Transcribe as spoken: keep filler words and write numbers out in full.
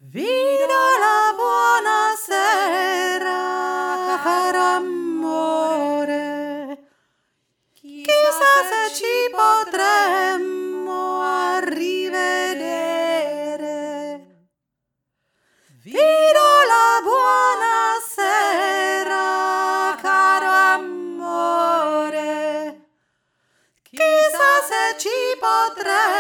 Vi do la buonasera, caro amore. Chissà se ci potremmo rivedere. Vi do la buonasera, caro amore. Chissà se ci potremmo